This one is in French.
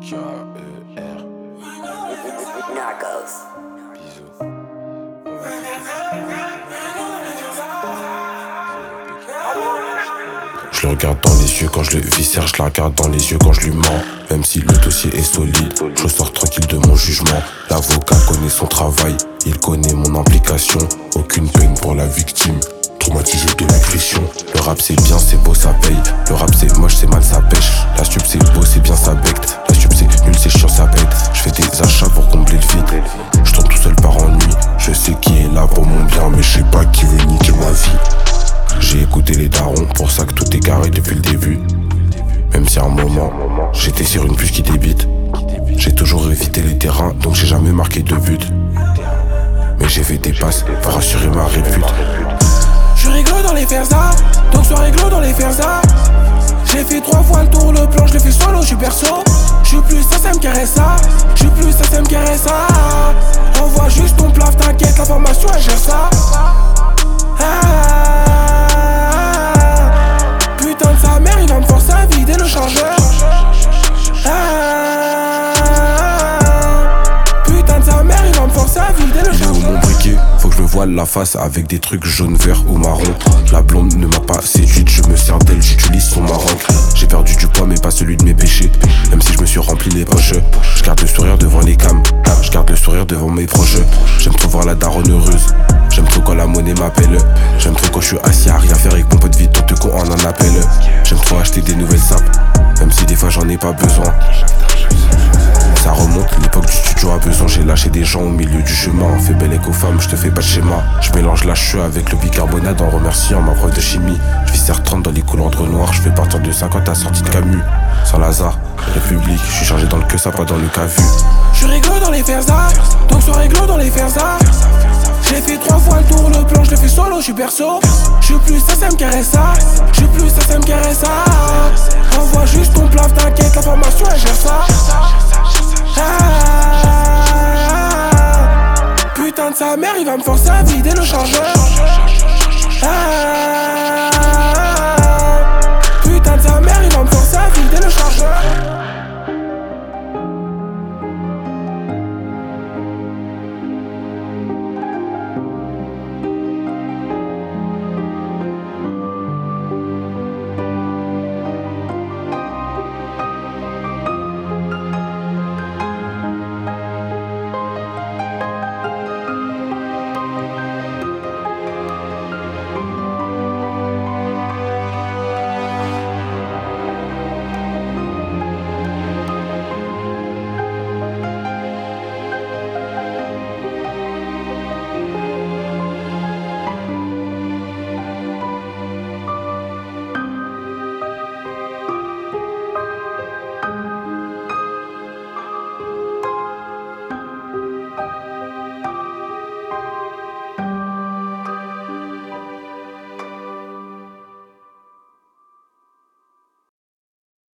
K-E-R. Narcos. Bisous. Je le regarde dans les yeux quand je le viscère, je la regarde dans les yeux quand je lui mens. Même si le dossier est solide, je sors tranquille de mon jugement. L'avocat connaît son travail, il connaît mon implication. Aucune peine pour la victime, traumatisé de l'agression. Le rap c'est bien, c'est beau, ça paye. Le rap c'est moche, c'est mal, ça pêche. La stup c'est beau, c'est bien, ça becte. La stup c'est nul, c'est chiant, ça bête. Je fais des achats pour combler le vide. Je tombe tout seul par ennui. Je sais qui est là pour mon bien, mais je sais pas qui veut niquer ma vie. J'ai écouté les darons, pour ça que tout est carré depuis le début. Même si à un moment, j'étais sur une puce qui débite. J'ai toujours évité les terrains, donc j'ai jamais marqué de but. Mais j'ai fait des passes pour assurer ma répute. Je réglo dans les Versa, donc sois réglo dans les Versa. J'ai fait 3 fois le tour, le plan, je l'ai fait solo, je suis perso. Je suis plus SSM qu'RSA, je suis plus SSM qu'RSA. Envoie juste ton plaf, t'inquiète, la formation elle gère ça. Putain de sa mère, il va me forcer à vider le chargeur. Putain de sa mère, il va me forcer à vider le chargeur. Il est où mon briquet? Faut que je me voile la face avec des trucs jaune, vert ou marron. La blonde ne m'a pas séduite, je me sers d'elle, j'utilise son marron. J'ai perdu du poids mais pas celui de mes péchés. Même si je me suis rempli les poches, je garde le sourire devant les cams. Je garde le sourire devant mes proches. J'aime trop voir la daronne heureuse. J'aime trop quand la monnaie m'appelle. J'aime trop quand je suis assis à rien faire avec mon pote vite, tout qu'on en appelle. J'aime trop acheter des nouvelles sapes, même si des fois j'en ai pas besoin. Ça remonte, l'époque du studio a besoin. J'ai lâché des gens au milieu du chemin. Fais belle éco-femme, je te fais pas de schéma. Je mélange la cheveux avec le bicarbonate en remerciant ma prof de chimie. Je vis R30 dans les couleurs noirs. Je fais partir de 50 à sortie de Camus. Saint-Lazare, République, je suis chargé dans le que ça, pas dans le cas vu. Je suis réglo dans les Versa, donc sois réglo dans les Versa. J'ai fait 3 fois le tour, le plan, je l'ai fait solo, je suis perso. Je suis plus SSM qu'RSA, je suis plus SSM qu'RSA. Envoie juste ton plaf, t'inquiète, la formation elle gère ça. Putain de sa mère, il va me forcer à vider le chargeur.